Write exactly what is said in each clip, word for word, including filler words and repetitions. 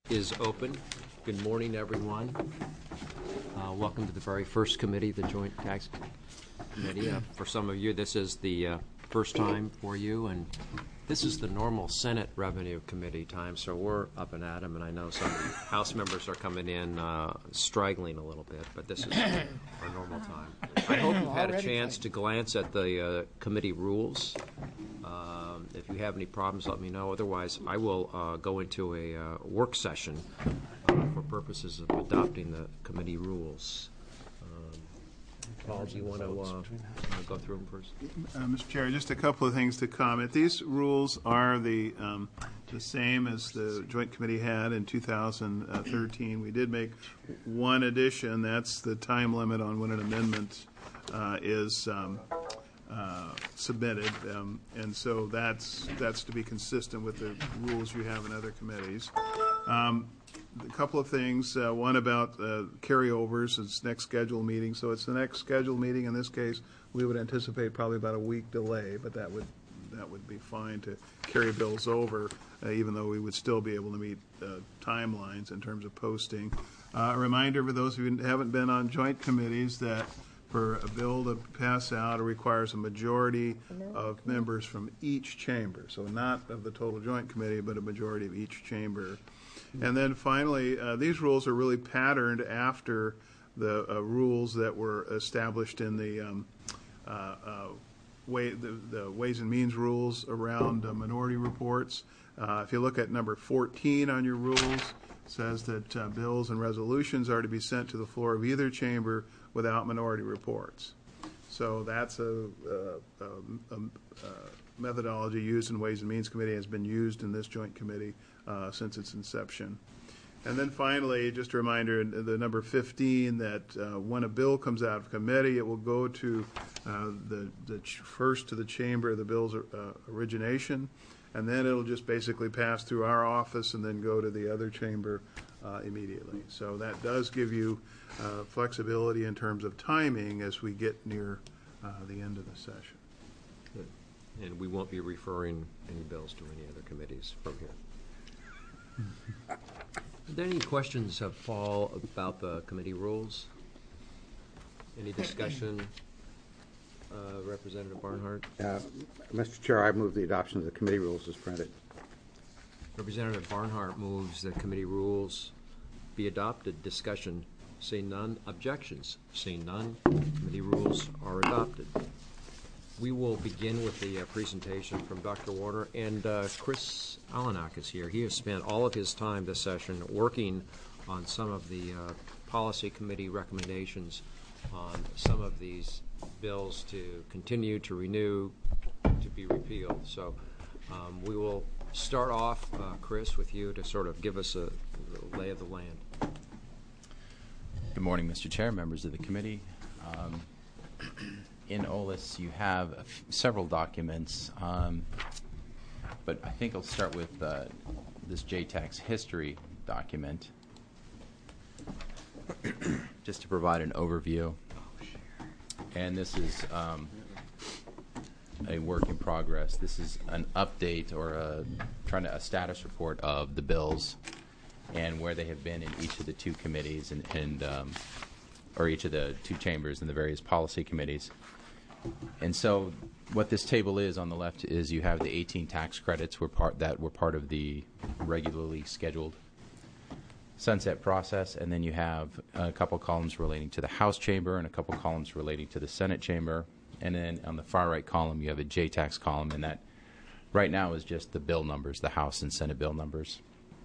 Is open. Good morning, everyone. Uh, welcome to the very first committee, the Joint Tax Committee. Uh, for some of you, this is the uh, first time for you, and this is the normal Senate Revenue Committee time, so we're up and at 'em, and I know some House members are coming in uh, straggling a little bit, but this is our normal time. I hope you've had a chance to glance at the uh, committee rules. Um, if you have any problems, let me know. Otherwise, I will uh, go into a uh, work session uh, for purposes of adopting the committee rules. Um, Paul, do you want to uh, go through them first? Uh, Mister Chair, just a couple of things to comment. These rules are the um, the same as the Joint Committee had in two thousand thirteen. We did make one addition. That's the time limit on when an amendment uh, is um, uh, submitted, um, and so that's that's to be consistent with the rules you have in other committees. Um, A couple of things. Uh, one about uh, carryovers. It's next scheduled meeting. So it's the next scheduled meeting. In this case, we would anticipate probably about a week delay, but that would that would be fine to carry bills over, uh, even though we would still be able to meet uh, timelines in terms of posting. Uh, a reminder for those of you who haven't been on joint committees that for a bill to pass out, it requires a majority of members from each chamber. So not of the total joint committee, but a majority of each chamber. And then finally, uh, these rules are really patterned after the uh, rules that were established in the, um, uh, uh, way, the, the Ways and Means rules around uh, minority reports. Uh, if you look at number fourteen on your rules, it says that uh, bills and resolutions are to be sent to the floor of either chamber without minority reports. So that's a, a, a, a methodology used in Ways and Means Committee, has been used in this joint committee uh, since its inception. And then finally, just a reminder, the number fifteen, that uh, when a bill comes out of committee, it will go to uh, the, the ch first to the chamber of the bill's uh, origination, and then it'll just basically pass through our office and then go to the other chamber uh, immediately. So that does give you uh, flexibility in terms of timing as we get near uh, the end of the session. Good. And we won't be referring any bills to any other committees from here. Are there any questions of Paul about the committee rules? Any discussion? Uh, Representative Barnhart? Uh, Mister Chair, I move the adoption of the committee rules as printed. Representative Barnhart moves that committee rules be adopted. Discussion. Seeing none. Objections. Seeing none. Committee rules are adopted. We will begin with the uh, presentation from Doctor Warner, and uh, Chris Alenak is here. He has spent all of his time this session working on some of the uh, policy committee recommendations on some of these bills to continue, to renew, to be repealed. So um, we will start off, uh, Chris, with you to sort of give us a, a lay of the land. Good morning, Mister Chair, members of the committee. Um, In O L I S, you have a f several documents, um, but I think I'll start with uh, this J TAX history document, just to provide an overview. And this is um, a work in progress. This is an update or a, trying to a status report of the bills and where they have been in each of the two committees and, and um, or each of the two chambers and the various policy committees. And so what this table is on the left is you have the eighteen tax credits were part, that were part of the regularly scheduled sunset process, and then you have a couple columns relating to the House chamber and a couple columns relating to the Senate chamber, and then on the far right column you have a J TAX column, and that right now is just the bill numbers, the House and Senate bill numbers.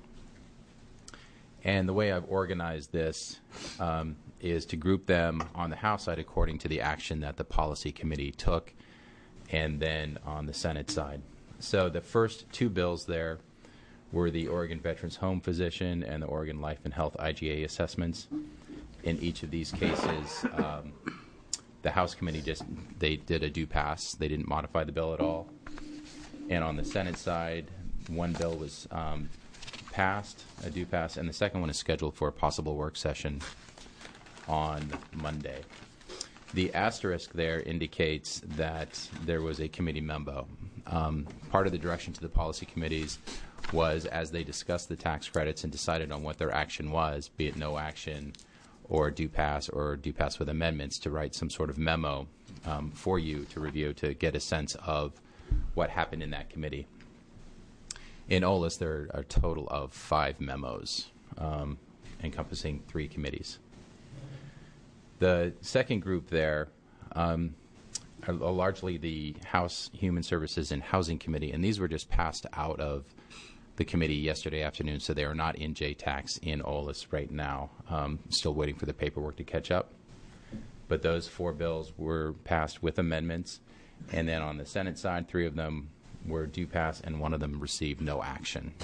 And the way I've organized this um, is to group them on the House side according to the action that the policy committee took, and then on the Senate side. So the first two bills there were the Oregon Veterans Home Physician and the Oregon Life and Health I G A assessments. In each of these cases, um, the House committee just, they did a do pass. They didn't modify the bill at all. And on the Senate side, one bill was um, passed, a do pass, and the second one is scheduled for a possible work session on Monday. The asterisk there indicates that there was a committee memo. Um, part of the direction to the policy committees was, as they discussed the tax credits and decided on what their action was, be it no action or do pass or do pass with amendments, to write some sort of memo um, for you to review to get a sense of what happened in that committee. In O L A S, there are a total of five memos um, encompassing three committees. The second group there um, are largely the House Human Services and Housing Committee, and these were just passed out of the committee yesterday afternoon, so they are not in J TAX in O L A S right now. Um, still waiting for the paperwork to catch up. But those four bills were passed with amendments, and then on the Senate side, three of them were due pass, and one of them received no action.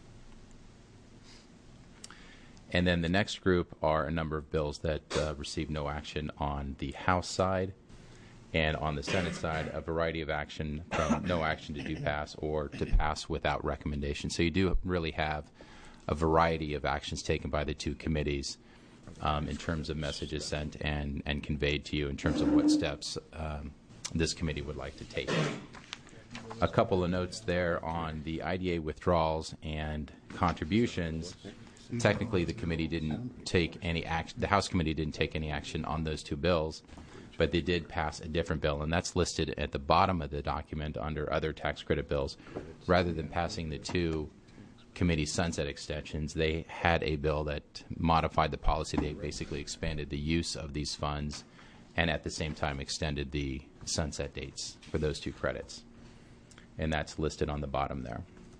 And then the next group are a number of bills that uh, received no action on the House side, and on the Senate side, a variety of action from no action to do pass or to pass without recommendation. So you do really have a variety of actions taken by the two committees um, in terms of messages sent and, and conveyed to you in terms of what steps um, this committee would like to take. A couple of notes there on the I D A withdrawals and contributions. Technically, the committee didn't take any action. The House committee didn't take any action on those two bills, but they did pass a different bill, and that's listed at the bottom of the document under other tax credit bills. Rather than passing the two committee sunset extensions, they had a bill that modified the policy. They basically expanded the use of these funds and at the same time extended the sunset dates for those two credits. And that's listed on the bottom there.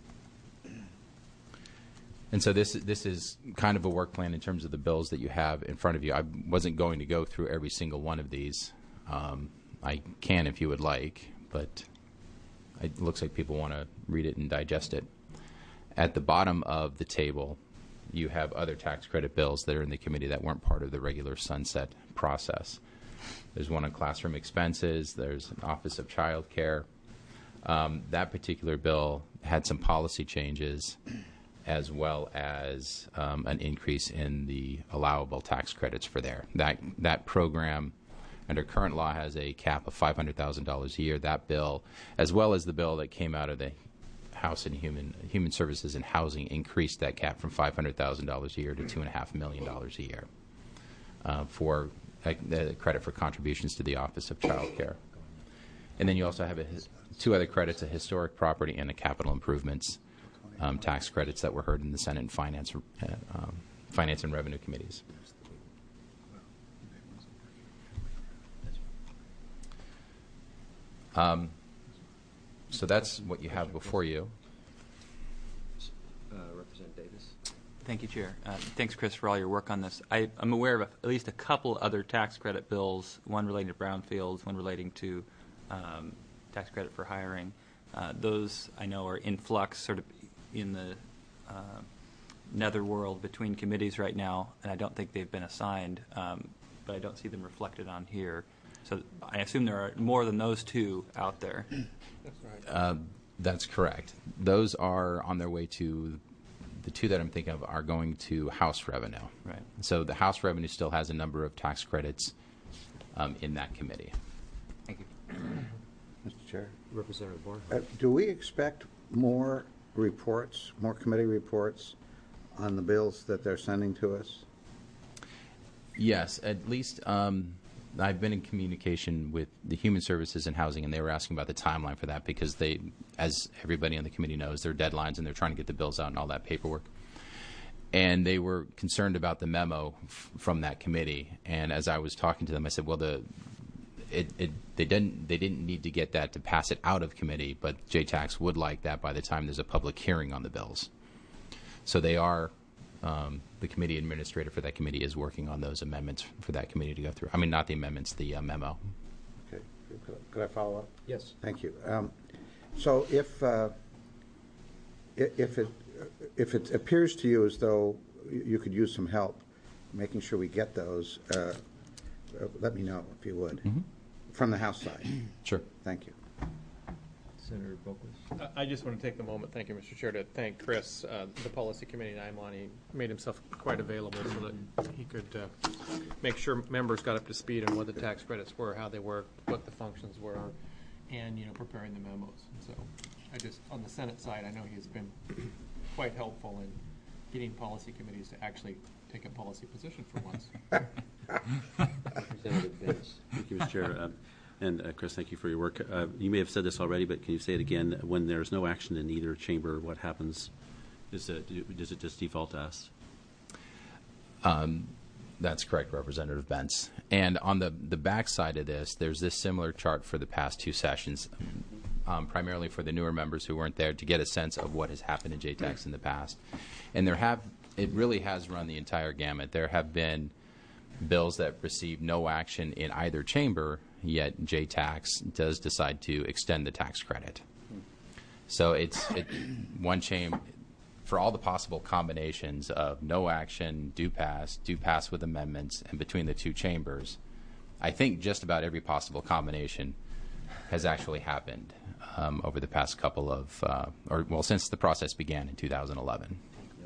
And so this this is kind of a work plan in terms of the bills that you have in front of you. I wasn't going to go through every single one of these. Um, I can if you would like, but it looks like people want to read it and digest it. At the bottom of the table, you have other tax credit bills that are in the committee that weren't part of the regular sunset process. There's one on classroom expenses. There's an Office of Child Care. Um, that particular bill had some policy changes, as well as um, an increase in the allowable tax credits for there. That that program, under current law, has a cap of five hundred thousand dollars a year. That bill, as well as the bill that came out of the House and Human Human Services and Housing, increased that cap from five hundred thousand dollars a year to two point five million dollars a year uh, for uh, the credit for contributions to the Office of Child Care. And then you also have a, two other credits, a historic property and a capital improvements Um, tax credits that were heard in the Senate and Finance, uh, um, Finance and Revenue Committees. Um, so that's what you have before you. Uh, Representative Davis. Thank you, Chair. Uh, thanks, Chris, for all your work on this. I, I'm aware of at least a couple other tax credit bills, one relating to brownfields, one relating to um, tax credit for hiring. Uh, those, I know, are in flux, sort of in the uh, netherworld between committees right now, and I don't think they've been assigned, um, but I don't see them reflected on here. So I assume there are more than those two out there. That's right. Uh, that's correct. Those are on their way to, the two that I'm thinking of are going to House revenue. Right. So the House revenue still has a number of tax credits um, in that committee. Thank you. Mister Chair, Representative Barr. uh, do we expect more reports, more committee reports on the bills that they're sending to us? Yes, at least um, I've been in communication with the Human Services and Housing, and they were asking about the timeline for that because they, as everybody on the committee knows, there are deadlines and they're trying to get the bills out and all that paperwork. And they were concerned about the memo f- from that committee. And as I was talking to them, I said, well, the It, it, they didn't. They didn't need to get that to pass it out of committee, but J TAX would like that by the time there's a public hearing on the bills. So they are. Um, the committee administrator for that committee is working on those amendments for that committee to go through. I mean, not the amendments, the uh, memo. Okay, could I, could I follow up? Yes. Thank you. Um, so if uh, i- if it if it appears to you as though you could use some help making sure we get those, uh, uh, let me know if you would. Mm-hmm. From the House side. Sure. Thank you. Senator Boquist. I just want to take the moment, thank you, Mister Chair, to thank Chris, uh, the Policy Committee and I'm on. He made himself quite available so that he could uh, make sure members got up to speed on what the tax credits were, how they worked, what the functions were. and, you know, preparing the memos. And so I just, on the Senate side, I know he's been quite helpful in getting policy committees to actually take a policy position for once. Representative Benz. Thank you, Mister Chair. Uh, and uh, Chris, thank you for your work. Uh, you may have said this already, but can you say it again? When there's no action in either chamber, what happens? Does it, does it just default to us? Um, that's correct, Representative Bentz. And on the, the back side of this, there's this similar chart for the past two sessions, um, primarily for the newer members who weren't there, to get a sense of what has happened in J TAX in the past. And there have, it really has run the entire gamut. There have been bills that receive no action in either chamber, yet J TAX does decide to extend the tax credit. So it's it, one chamber, for all the possible combinations of no action, do pass, do pass with amendments, and between the two chambers, I think just about every possible combination has actually happened um, over the past couple of, uh, or well, since the process began in two thousand eleven.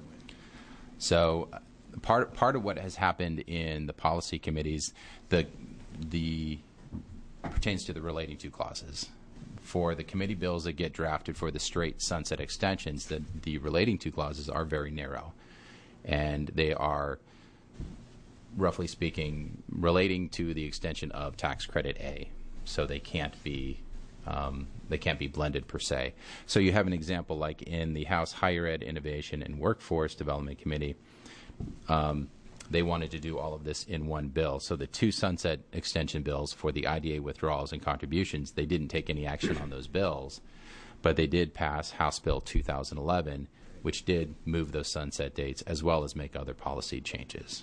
So uh, part part of what has happened in the policy committees, the the pertains to the relating to clauses. For the committee bills that get drafted for the straight sunset extensions, the, the relating to clauses are very narrow. And they are, roughly speaking, relating to the extension of tax credit A. So they can't be um, they can't be blended per se. So you have an example like in the House Higher Ed Innovation and Workforce Development Committee. Um, They wanted to do all of this in one bill. So the two sunset extension bills for the I D A withdrawals and contributions, they didn't take any action on those bills, but they did pass House Bill two thousand eleven, which did move those sunset dates as well as make other policy changes.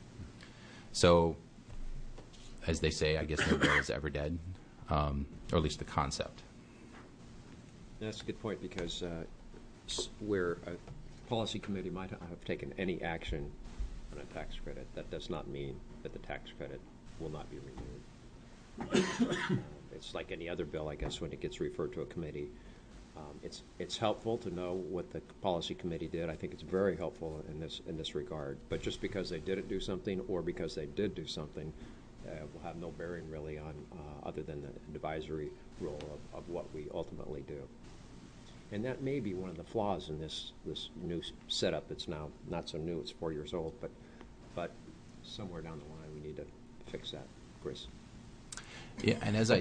So, as they say, I guess no bill is ever dead, um, or at least the concept. That's a good point, because uh, s- where a policy committee might not have taken any action on a tax credit, that does not mean that the tax credit will not be renewed. uh, it's like any other bill, I guess, when it gets referred to a committee. Um, it's it's helpful to know what the policy committee did. I think it's very helpful in this in this regard. But just because they didn't do something, or because they did do something, uh, will have no bearing really on uh, other than the advisory role of, of what we ultimately do. And that may be one of the flaws in this this new setup. It's now not so new; it's four years old. But but somewhere down the line, we need to fix that, Chris. Yeah, and as I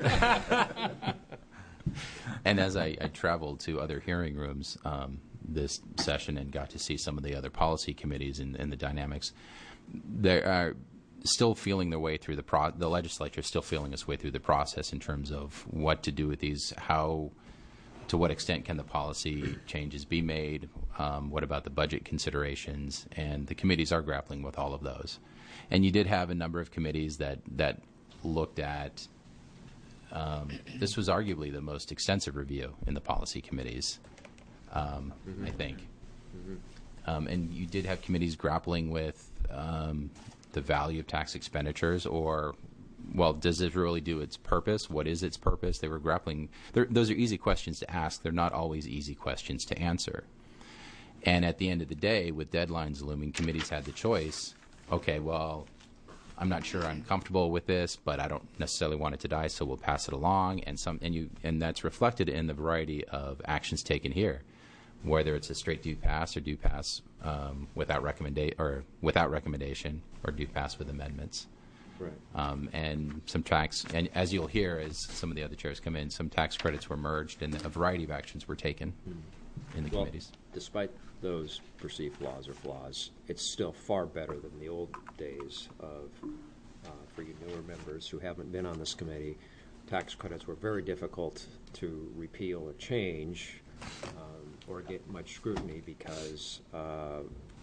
and as I, I traveled to other hearing rooms um, this session and got to see some of the other policy committees and, and the dynamics, they are still feeling their way through the pro. The legislature is still feeling its way through the process in terms of what to do with these, how. To what extent can the policy changes be made? Um, what about the budget considerations? And the committees are grappling with all of those. And you did have a number of committees that, that looked at, um, this was arguably the most extensive review in the policy committees, um, mm-hmm. I think. Mm-hmm. Um, and you did have committees grappling with um, the value of tax expenditures, or well, does it really do its purpose? What is its purpose? They were grappling. Those are easy questions to ask. They're not always easy questions to answer. And at the end of the day, with deadlines looming, committees had the choice. Okay, well, I'm not sure I'm comfortable with this, but I don't necessarily want it to die, so we'll pass it along. And some, and you, and that's reflected in the variety of actions taken here, whether it's a straight do pass or do pass um, without recommenda- or without recommendation, or do pass with amendments. Right. Um, and some tax, and as you'll hear as some of the other chairs come in, some tax credits were merged, and a variety of actions were taken mm. in the well, committees. Despite those perceived flaws or flaws, it's still far better than the old days of, uh, for you newer members who haven't been on this committee, tax credits were very difficult to repeal or change um, or get much scrutiny because uh,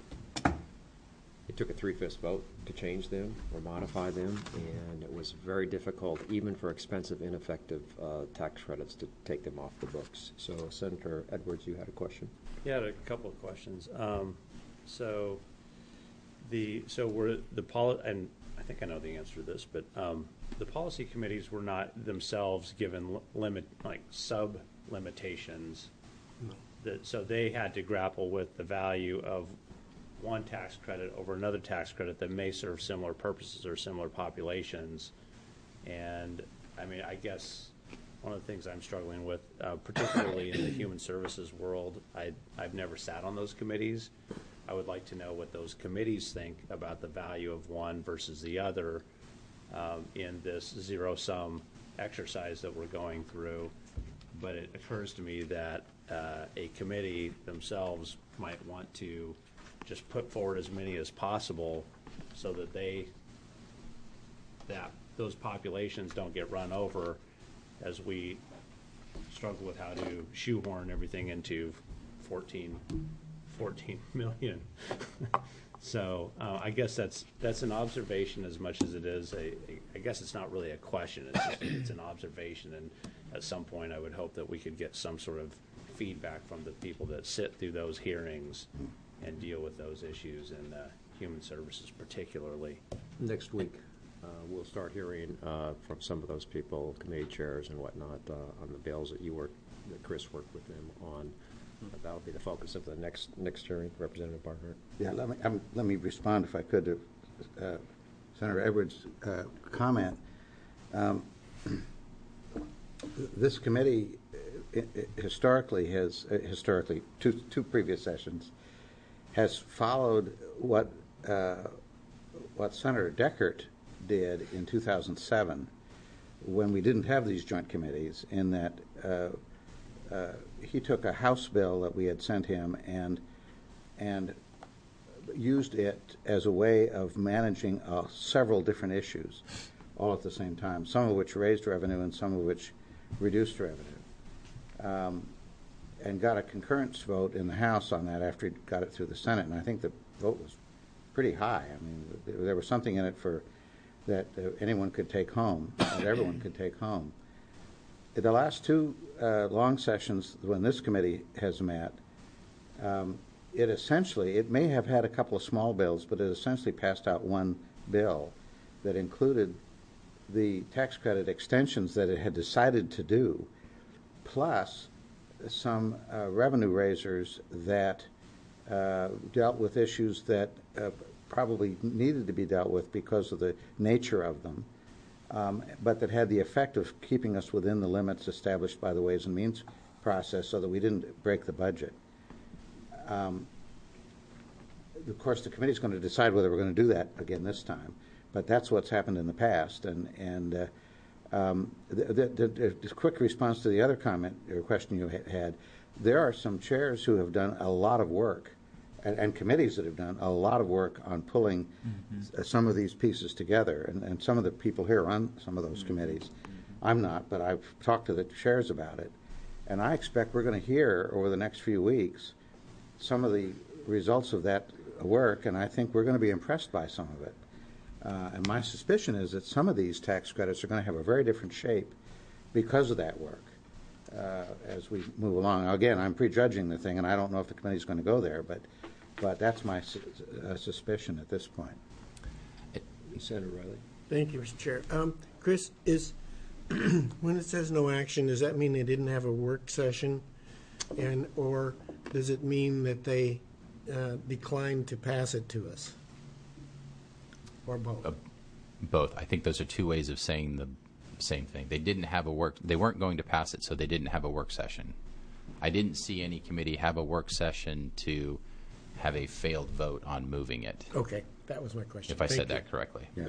it took a three-fifths vote to change them or modify them, and it was very difficult, even for expensive, ineffective uh, tax credits, to take them off the books. So, Senator Edwards, you had a question? Yeah, I had a couple of questions. Um, so, the so were the poli- and I think I know the answer to this, but um, the policy committees were not themselves given li- limit like sub limitations. No. That so they had to grapple with the value of one tax credit over another tax credit that may serve similar purposes or similar populations. And I mean, I guess one of the things I'm struggling with, uh, particularly in the human services world. I, I've never sat on those committees. I would like to know what those committees think about the value of one versus the other um, in this zero-sum exercise that we're going through. But it occurs to me that uh, a committee themselves might want to just put forward as many as possible so that they, that those populations don't get run over as we struggle with how to shoehorn everything into fourteen, fourteen million. So uh, I guess that's that's an observation as much as it is a, a I guess it's not really a question. It's just, it's an observation, and at some point I would hope that we could get some sort of feedback from the people that sit through those hearings and deal with those issues, and uh, human services particularly. Next week, uh, we'll start hearing uh, from some of those people, committee chairs and whatnot, uh, on the bills that you worked, that Chris worked with them on. That'll be the focus of the next next hearing, Representative Barnhart. Yeah, let me, um, let me respond, if I could, to uh, Senator Edwards' uh, comment. Um, this committee uh, historically has, uh, historically, two, two previous sessions, has followed what, uh, what Senator Deckert did in two thousand seven when we didn't have these joint committees, in that uh, uh, he took a House bill that we had sent him and and used it as a way of managing uh, several different issues all at the same time, some of which raised revenue and some of which reduced revenue. Um, and got a concurrence vote in the House on that after he got it through the Senate, and I think the vote was pretty high. I mean, there was something in it for that uh, anyone could take home, that everyone could take home. In the last two uh, long sessions when this committee has met, um, it essentially, it may have had a couple of small bills, but it essentially passed out one bill that included the tax credit extensions that it had decided to do, plus some uh, revenue raisers that uh, dealt with issues that uh, probably needed to be dealt with because of the nature of them, um, but that had the effect of keeping us within the limits established by the Ways and Means process so that we didn't break the budget. Um, of course, the committee is going to decide whether we're going to do that again this time, but that's what's happened in the past. And, and uh, um, the, the, the, the quick response to the other comment or question you had, there are some chairs who have done a lot of work, and, and committees that have done a lot of work on pulling mm-hmm. some of these pieces together. And, and some of the people here run some of those mm-hmm. committees. Mm-hmm. I'm not, but I've talked to the chairs about it. And I expect we're going to hear over the next few weeks some of the results of that work, and I think we're going to be impressed by some of it. Uh, and my suspicion is that some of these tax credits are going to have a very different shape because of that work uh, as we move along. Now, again, I'm prejudging the thing, and I don't know if the committee is going to go there, but but that's my su uh, suspicion at this point. Senator Riley. Thank you, Mister Chair. Um, Chris, is when it says no action, does that mean they didn't have a work session, and or does it mean that they uh, declined to pass it to us, or both? Uh, both. I think those are two ways of saying the same thing. They didn't have a work. They weren't going to pass it, so they didn't have a work session. I didn't see any committee have a work session to have a failed vote on moving it. Okay, that was my question. If I Thank said you. that correctly. Yeah.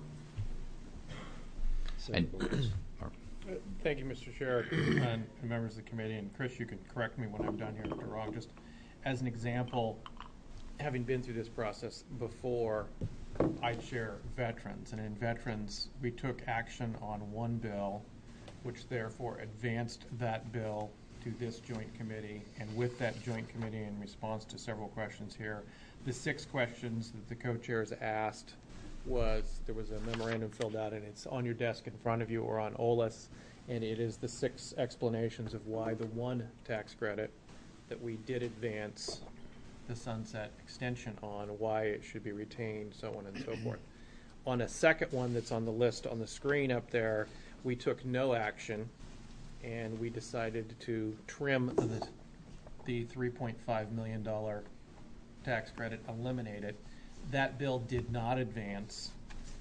And, or, Uh, Thank you, Mister Chair, and, and members of the committee. And Chris, you can correct me when I'm done here if I'm wrong. Just as an example, having been through this process before, I chair veterans, and in veterans, we took action on one bill, which therefore advanced that bill to this joint committee. And with that joint committee, in response to several questions here, the six questions that the co-chairs asked was, there was a memorandum filled out, and it's on your desk in front of you or on O L A S, and it is the six explanations of why the one tax credit that we did advance the sunset extension on, why it should be retained, so on and so forth. On a second one that's on the list on the screen up there, we took no action, and we decided to trim the, the three point five million dollar tax credit, eliminate it. That bill did not advance,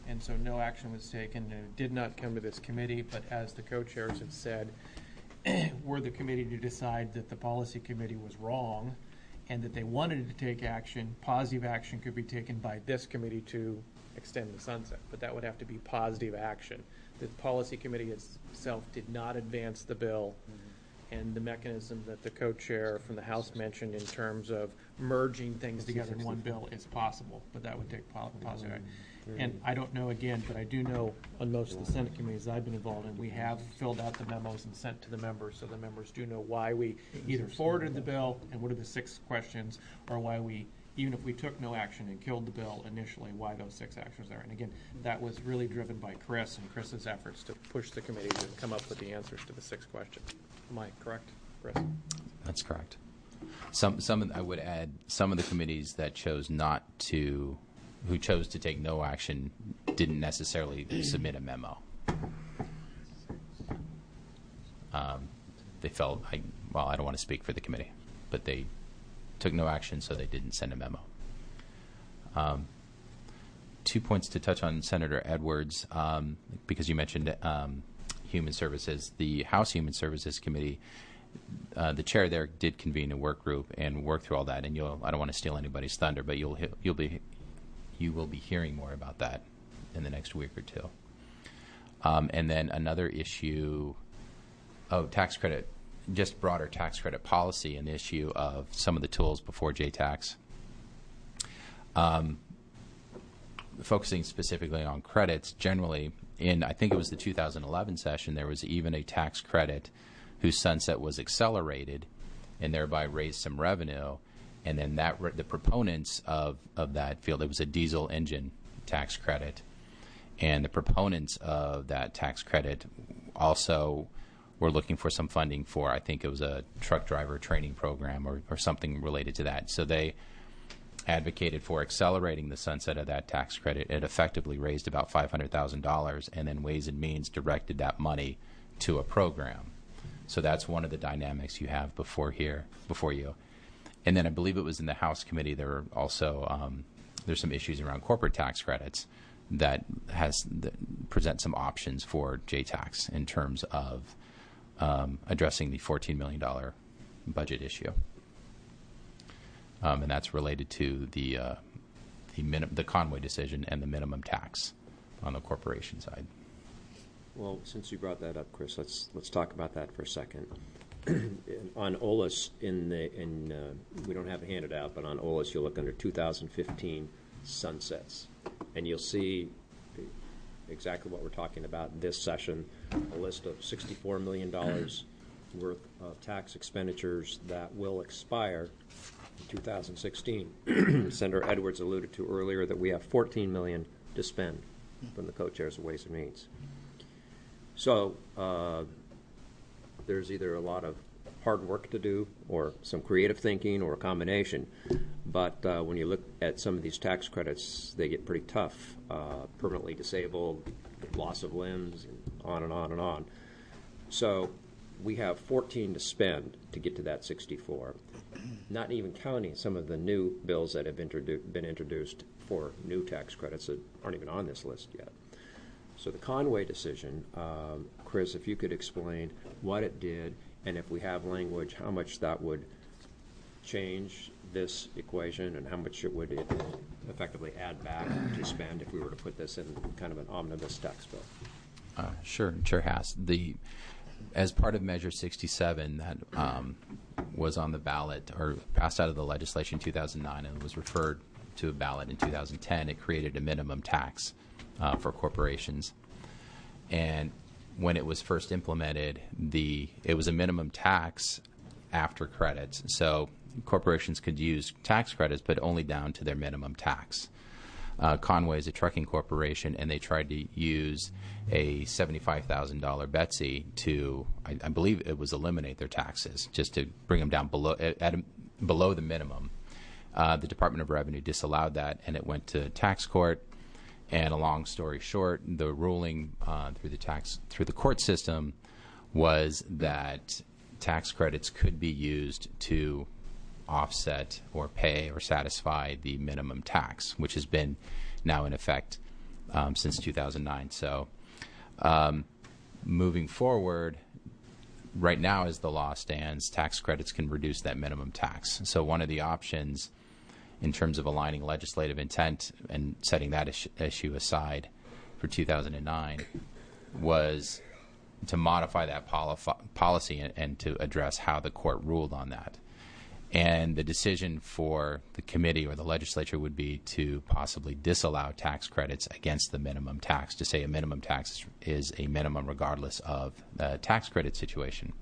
and so no action was taken, and it did not come to this committee, but as the co-chairs have said, were the committee to decide that the policy committee was wrong and that they wanted to take action, positive action could be taken by this committee to extend the sunset, but that would have to be positive action. The policy committee itself did not advance the bill, and the mechanism that the co-chair from the House mentioned in terms of merging things together in one bill is possible, but that would take po- positive action. And I don't know again, but I do know on most of the Senate committees I've been involved in, we have filled out the memos and sent to the members, so the members do know why we either forwarded the bill and what are the six questions, or why we, even if we took no action and killed the bill initially, why those six actions are. And again, that was really driven by Chris and Chris's efforts to push the committee to come up with the answers to the six questions. Am I correct, Chris? That's correct. Some, some of, I would add, some of the committees that chose not to, who chose to take no action, didn't necessarily submit a memo. Um, they felt, I, well, I don't want to speak for the committee, but they took no action, so they didn't send a memo. Um, two points to touch on Senator Edwards, um, because you mentioned um, Human Services. The House Human Services Committee, uh, the chair there did convene a work group and work through all that. And you'll, I don't want to steal anybody's thunder, but you'll you'll be you will be hearing more about that in the next week or two. Um, and then another issue of tax credit, just broader tax credit policy, an issue of some of the tools before J TAX. Um, focusing specifically on credits, generally, in I think it was the two thousand eleven session, there was even a tax credit whose sunset was accelerated and thereby raised some revenue. And then that re- the proponents of, of that field, it was a diesel engine tax credit, and the proponents of that tax credit also were looking for some funding for, I think it was a truck driver training program or, or something related to that. So they advocated for accelerating the sunset of that tax credit. It effectively raised about five hundred thousand dollars, and then Ways and Means directed that money to a program. So that's one of the dynamics you have before here, before you. And then I believe it was in the House committee, there were also, um, there's some issues around corporate tax credits that has that present some options for J TAX in terms of um, addressing the fourteen million dollars budget issue. Um, and that's related to the uh, the, minim- the Conway decision and the minimum tax on the corporation side. Well, since you brought that up, Chris, let's let's talk about that for a second. On O L A S, in the in uh, we don't have it handed out, but on O L A S, you'll look under two thousand fifteen sunsets, and you'll see exactly what we're talking about in this session, a list of sixty-four million dollars worth of tax expenditures that will expire in two thousand sixteen. Senator Edwards alluded to earlier that we have fourteen million dollars to spend from the co-chairs of Ways and Means. So uh, there's either a lot of hard work to do or some creative thinking or a combination. But uh, when you look at some of these tax credits, they get pretty tough. Uh, permanently disabled, loss of limbs, and on and on and on. So we have fourteen to spend to get to that sixty-four, not even counting some of the new bills that have introdu- been introduced for new tax credits that aren't even on this list yet. So the Conway decision, um, Chris, if you could explain what it did, and if we have language, how much that would change this equation and how much it would it effectively add back to spend if we were to put this in kind of an omnibus tax bill. Uh, sure, sure has. The as part of Measure sixty-seven that um, was on the ballot or passed out of the legislation in two thousand nine and was referred to a ballot in two thousand ten, it created a minimum tax uh, for corporations. And when it was first implemented, the it was a minimum tax after credits. So corporations could use tax credits, but only down to their minimum tax. Uh, Conway is a trucking corporation, and they tried to use a seventy-five thousand dollars Betsy to, I, I believe it was eliminate their taxes, just to bring them down below at, at a, below the minimum. Uh, the Department of Revenue disallowed that, and it went to tax court. And a long story short, the ruling uh, through the tax through the court system was that tax credits could be used to offset or pay or satisfy the minimum tax, which has been now in effect um, since two thousand nine. So um, moving forward, right now as the law stands, tax credits can reduce that minimum tax. So one of the options in terms of aligning legislative intent and setting that is- issue aside for two thousand nine was to modify that poli- policy and, and to address how the court ruled on that. And the decision for the committee or the legislature would be to possibly disallow tax credits against the minimum tax, to say a minimum tax is a minimum regardless of the tax credit situation.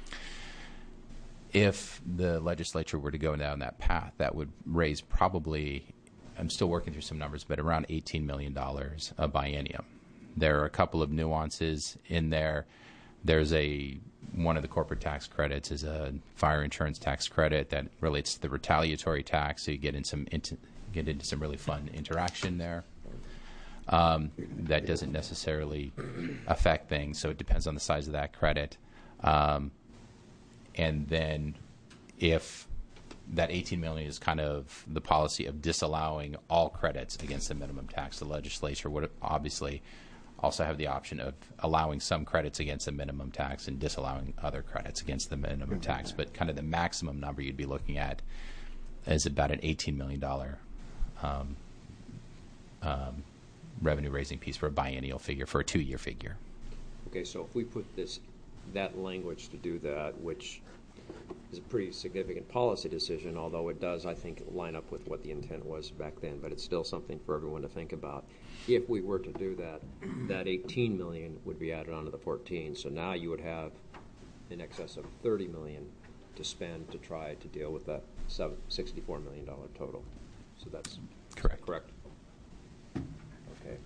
If the legislature were to go down that path, that would raise probably, I'm still working through some numbers, but around eighteen million dollars a biennium. There are a couple of nuances in there. There's a, one of the corporate tax credits is a fire insurance tax credit that relates to the retaliatory tax, so you get in some into, get into some really fun interaction there. Um, that doesn't necessarily affect things, so it depends on the size of that credit. Um, and then if that eighteen million dollars is kind of the policy of disallowing all credits against the minimum tax, the legislature would obviously also have the option of allowing some credits against the minimum tax and disallowing other credits against the minimum tax. But kind of the maximum number you'd be looking at is about an eighteen million dollars um, um, revenue-raising piece for a biennial figure, for a two-year figure. Okay, so if we put this, that language to do that, which is a pretty significant policy decision, although it does, I think, line up with what the intent was back then, but it's still something for everyone to think about. If we were to do that, that eighteen million dollars would be added onto the fourteen, so now you would have in excess of thirty million dollars to spend to try to deal with that sixty-four million dollars total. So that's correct. Correct. Okay.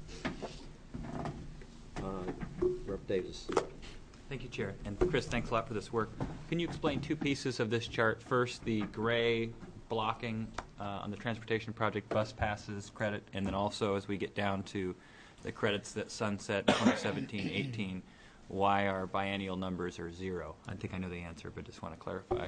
Uh, Representative Davis. Thank you, Chair. And Chris, thanks a lot for this work. Can you explain two pieces of this chart? First, the gray blocking uh, on the transportation project bus passes credit, and then also as we get down to the credits that sunset twenty seventeen eighteen, why our biennial numbers are zero? I think I know the answer, but just want to clarify.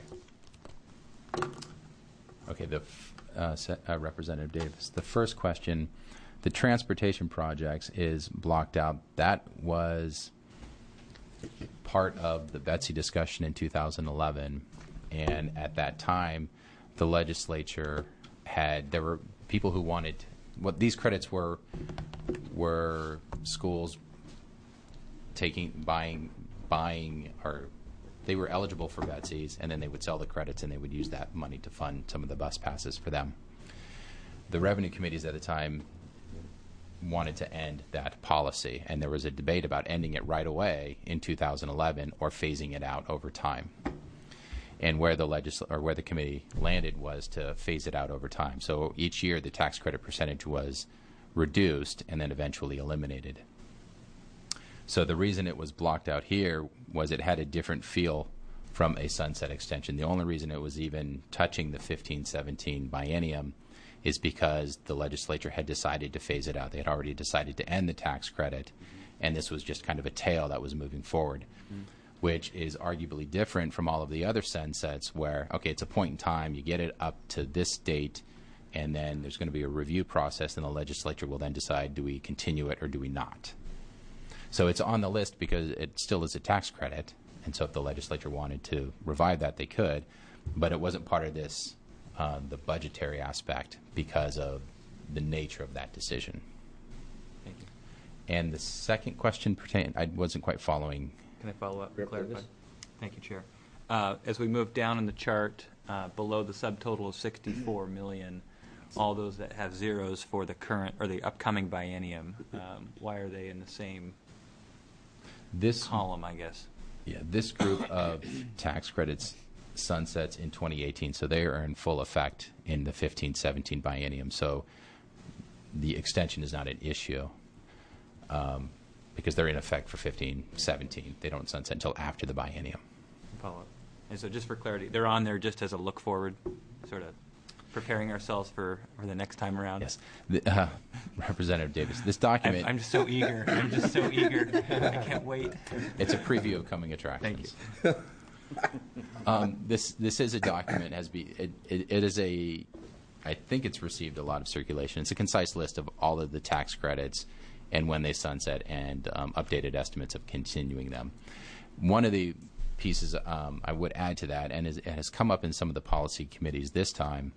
Okay, the uh, uh, Representative Davis. The first question, the transportation projects is blocked out. That was part of the Betsy discussion in two thousand eleven, and at that time, the legislature had, there were people who wanted, what these credits were, were schools taking, buying, buying, or they were eligible for Betsy's, and then they would sell the credits, and they would use that money to fund some of the bus passes for them. The revenue committees at the time wanted to end that policy, and there was a debate about ending it right away in two thousand eleven or phasing it out over time. And where the legisl- or where the committee landed was to phase it out over time. So each year the tax credit percentage was reduced and then eventually eliminated. So the reason it was blocked out here was it had a different feel from a sunset extension. The only reason it was even touching the fifteen seventeen biennium is because the legislature had decided to phase it out. They had already decided to end the tax credit, and this was just kind of a tail that was moving forward, mm-hmm. which is arguably different from all of the other sunsets where, okay, it's a point in time, you get it up to this date, and then there's going to be a review process, and the legislature will then decide, do we continue it or do we not? So it's on the list because it still is a tax credit, and so if the legislature wanted to revive that, they could, but it wasn't part of this, uh, the budgetary aspect because of the nature of that decision. Thank you. And the second question pertained, I wasn't quite following. Can I follow up? Rep Clarify? Davis? Thank you, Chair. Uh, as we move down in the chart, uh, below the subtotal of sixty-four million, all those that have zeros for the current or the upcoming biennium, um, why are they in the same This column, I guess? Yeah, this group of tax credits sunsets in twenty eighteen, so they are in full effect in the fifteen seventeen biennium. So the extension is not an issue um, because they're in effect for fifteen seventeen. They don't sunset until after the biennium. Follow up. And so just for clarity, they're on there just as a look forward, sort of preparing ourselves for, for the next time around? Yes. The, uh, Representative Davis, this document... I'm, I'm just so eager. I'm just so eager. I can't wait. It's a preview of coming attractions. Thank you. um, this this is a document, has be it, it, it is a, I think it's received a lot of circulation. It's a concise list of all of the tax credits and when they sunset, and um, updated estimates of continuing them. One of the pieces um, I would add to that, and is, it has come up in some of the policy committees this time,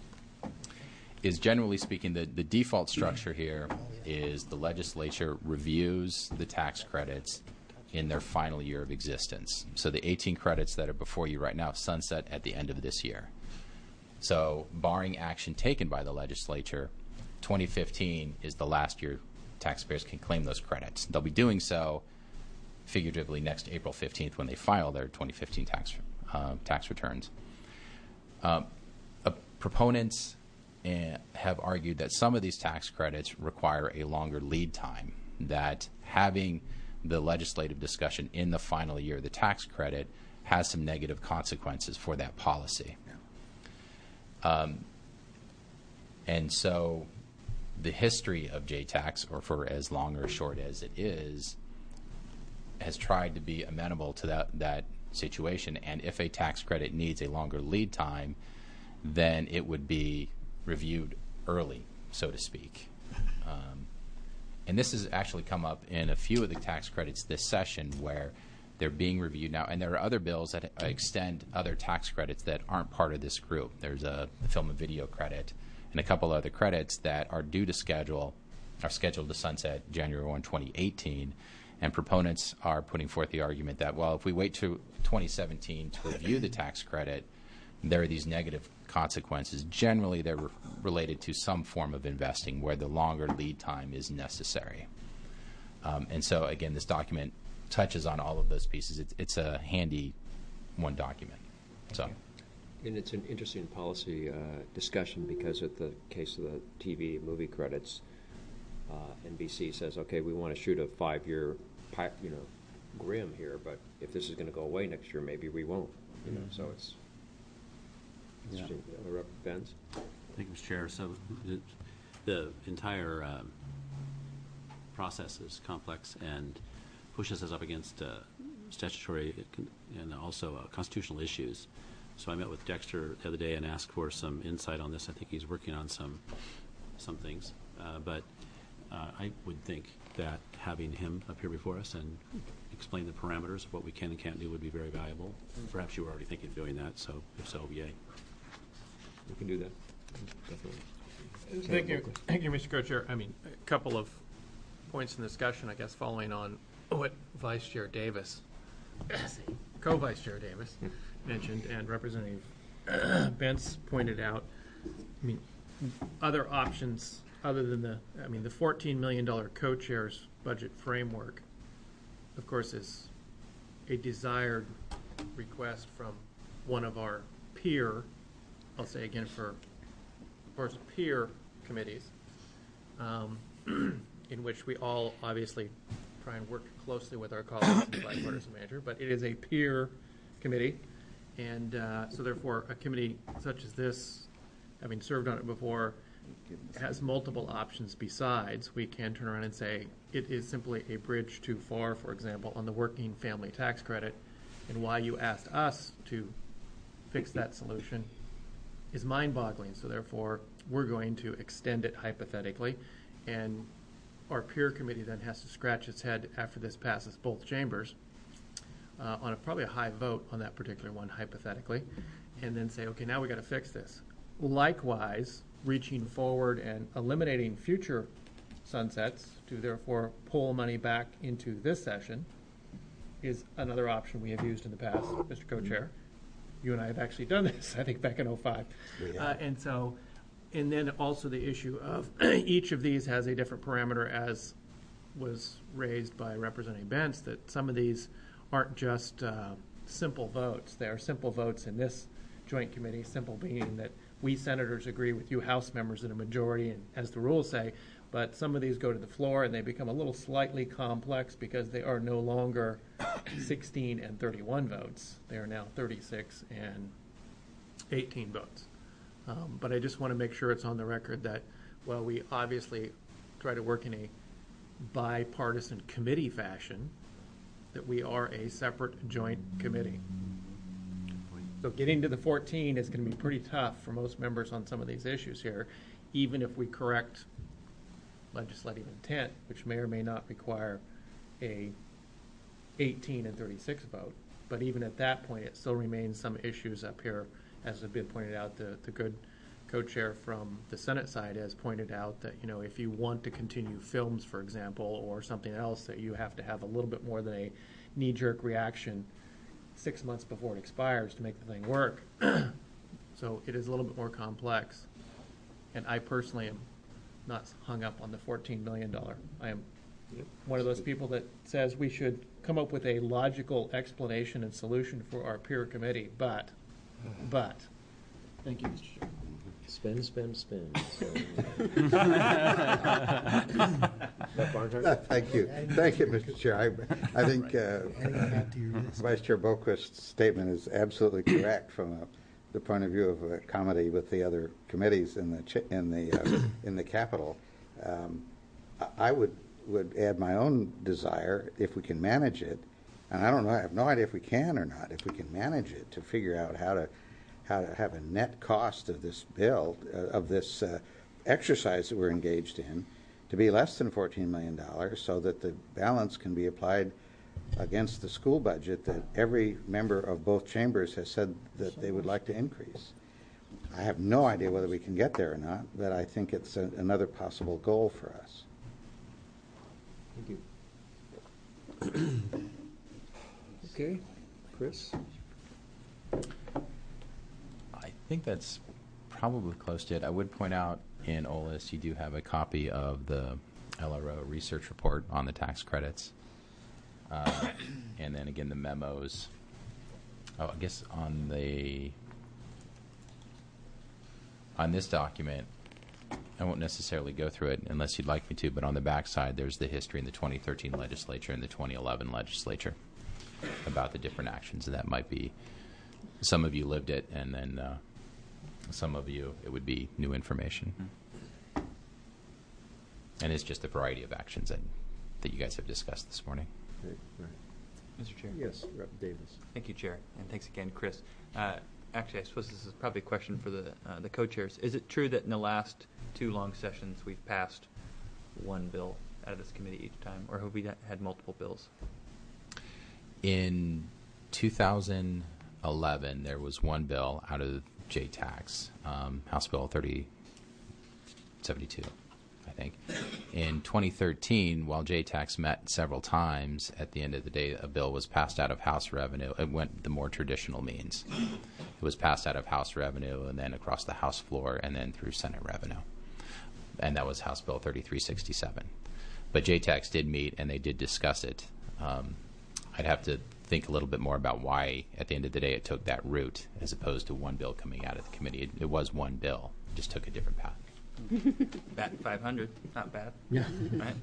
is generally speaking, the, the default structure here is the legislature reviews the tax credits in their final year of existence. So the eighteen credits that are before you right now sunset at the end of this year. So barring action taken by the legislature, twenty fifteen is the last year taxpayers can claim those credits. They'll be doing so figuratively next April fifteenth when they file their twenty fifteen tax uh, tax returns. Um, uh, proponents uh, have argued that some of these tax credits require a longer lead time, that having the legislative discussion in the final year of the tax credit has some negative consequences for that policy. Um, and so the history of J TAX, or for as long or short as it is, has tried to be amenable to that, that situation. And if a tax credit needs a longer lead time, then it would be reviewed early, so to speak. Um, and this has actually come up in a few of the tax credits this session where they're being reviewed now. And there are other bills that extend other tax credits that aren't part of this group. There's a film and video credit and a couple other credits that are due to schedule, are scheduled to sunset January first, twenty eighteen. And proponents are putting forth the argument that, well, if we wait to twenty seventeen to review the tax credit, there are these negative consequences. Generally, they're re- related to some form of investing where the longer lead time is necessary. Um, and so, again, this document touches on all of those pieces. It's, it's a handy one document. So, And it's an interesting policy uh, discussion because of the case of the T V movie credits, uh, N B C says, okay, we want to shoot a five-year, pi- you know, grim here, but if this is going to go away next year, maybe we won't. You know, so it's interesting. Yeah. Other Ben's? Thank you, Mister Chair. So the, the entire um, process is complex and pushes us up against uh, statutory and also uh, constitutional issues. So I met with Dexter the other day and asked for some insight on this. I think he's working on some some things, uh, but uh, I would think that having him up here before us and explain the parameters of what we can and can't do would be very valuable. Perhaps you were already thinking of doing that, so if so, yay. We can do that. Definitely. Thank you, thank you, Mister Co-Chair. I mean, a couple of points in discussion, I guess, following on what Vice Chair Davis, co-Vice Chair Davis mentioned, and Representative Bentz pointed out. I mean, other options other than the, I mean, the fourteen million dollars co-chairs budget framework, of course, is a desired request from one of our peer, I'll say again for, of course, peer committees, um, in which we all obviously try and work closely with our colleagues in the bipartisan manager, but it is a peer committee, and uh, so therefore a committee such as this, having served on it before, has multiple options besides. We can turn around and say it is simply a bridge too far, for example, on the working family tax credit, and why you asked us to fix that solution is mind-boggling. So therefore, we're going to extend it hypothetically, and our peer committee then has to scratch its head after this passes both chambers uh, on a, probably a high vote on that particular one, hypothetically, and then say, okay, now we got to fix this. Likewise, reaching forward and eliminating future sunsets to therefore pull money back into this session is another option we have used in the past, Mister Co-Chair. You and I have actually done this, I think, back in oh five. Uh, and so, and then also the issue of each of these has a different parameter, as was raised by Representative Bentz, that some of these aren't just uh, simple votes. They are simple votes in this joint committee, simple being that we senators agree with you House members in a majority, and as the rules say, but some of these go to the floor and they become a little slightly complex because they are no longer sixteen and thirty-one votes. They are now thirty-six and eighteen votes. Um, but I just want to make sure it's on the record that while we obviously try to work in a bipartisan committee fashion, that we are a separate joint committee. So getting to the fourteen is going to be pretty tough for most members on some of these issues here, even if we correct legislative intent, which may or may not require a eighteen and thirty-six vote. But even at that point, it still remains some issues up here, as has been pointed out. The, the good co-chair from the Senate side has pointed out that, you know, if you want to continue films, for example, or something else, that you have to have a little bit more than a knee-jerk reaction six months before it expires to make the thing work. So it is a little bit more complex. And I personally am not hung up on the fourteen million dollars. I am one of those people that says we should come up with a logical explanation and solution for our peer committee, but, but. Thank you, Mister Chair. Spin, spin, spin. So- Thank you. Thank you, Mister Chair. I, I think uh, Adding that to your list. Vice Chair Boquist's statement is absolutely correct from uh, the point of view of uh, comedy with the other committees in the ch- in the uh, in the Capitol. Um, I I would would add my own desire, if we can manage it, and I don't know, I have no idea if we can or not, if we can manage it, to figure out how to how to have a net cost of this bill, uh, of this uh, exercise that we're engaged in, to be less than fourteen million dollars, so that the balance can be applied against the school budget that every member of both chambers has said that they would like to increase. I have no idea whether we can get there or not, but I think it's a, another possible goal for us. Thank you. Okay, Chris? I think that's probably close to it. I would point out in O L I S you do have a copy of the L R O research report on the tax credits. Uh, and then again, the memos. Oh, I guess on the on this document, I won't necessarily go through it unless you'd like me to, but on the back side, there's the history in the twenty thirteen legislature and the twenty eleven legislature about the different actions that might be. Some of you lived it, and then uh, some of you, it would be new information. Mm-hmm. And it's just a variety of actions that, that you guys have discussed this morning. Okay, right. Mister Chair. Yes, Rep Davis. Thank you, Chair, and thanks again, Chris. Uh, actually, I suppose this is probably a question for the uh, the co-chairs. Is it true that in the last two long sessions we've passed one bill out of this committee each time, or have we had multiple bills? In two thousand eleven, there was one bill out of J TAX, um, House Bill thirty seventy-two, I think. In twenty thirteen, while J TAX met several times, at the end of the day, a bill was passed out of House revenue. It went the more traditional means. It was passed out of House revenue and then across the House floor and then through Senate revenue. And that was House Bill thirty-three sixty-seven. But J TAX did meet and they did discuss it. Um, I'd have to think a little bit more about why, at the end of the day, it took that route as opposed to one bill coming out of the committee. It, it was one bill, it just took a different path. Batting five hundred, not bad. Yeah. Right?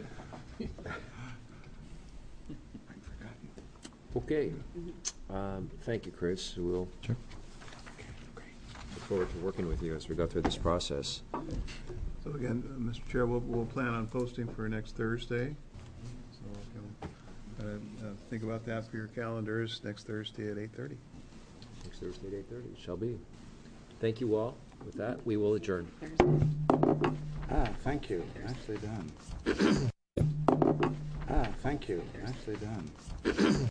Okay. Um, thank you, Chris. We'll Sure. look forward to working with you as we go through this process. So again, uh, Mister Chair, we'll, we'll plan on posting for next Thursday. So you know, uh, uh, think about that for your calendars, next Thursday at eight thirty. Next Thursday at eight thirty, shall be. Thank you all. With that, we will adjourn. Ah, thank you. Nicely done. Ah, thank you. Nicely done.